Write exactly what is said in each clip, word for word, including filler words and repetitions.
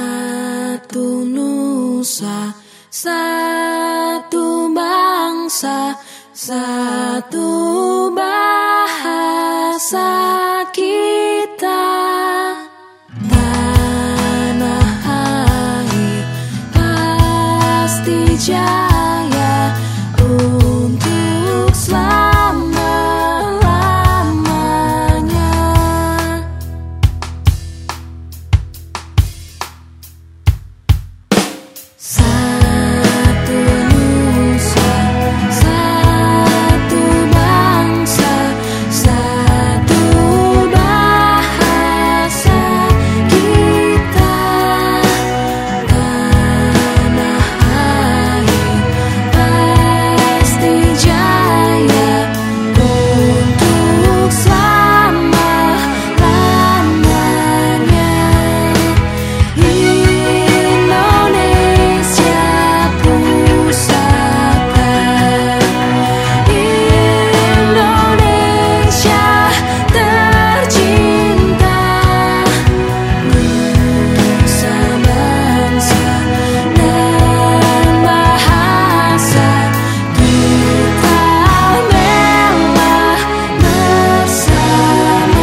Satu nusa, satu bangsa, satu bahasa kita. Tanah air pasti jaya untuk selama-lamanya. Satu nusa, satu bangsa, satu bahasa kita. Tanah air pasti jaya untuk selama-lamanya. Indonesia pusaka, Indonesia tercinta, nusa bangsa dan bahasa kita belah bersama.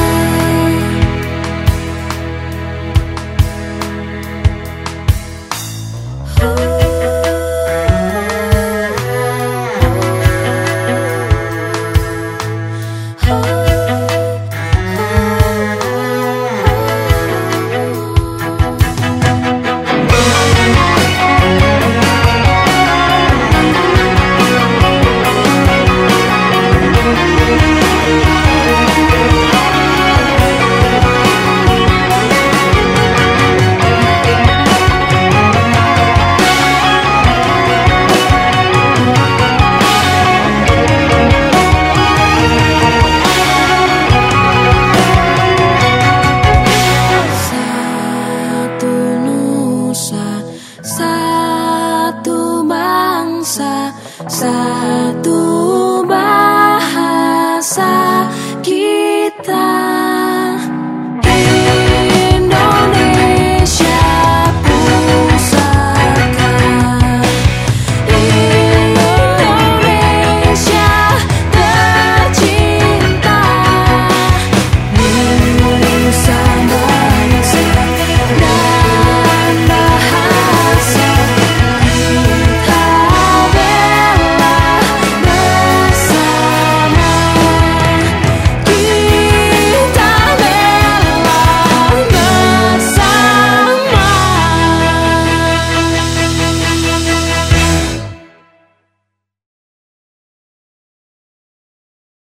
Satu nusa, satu bangsa, satu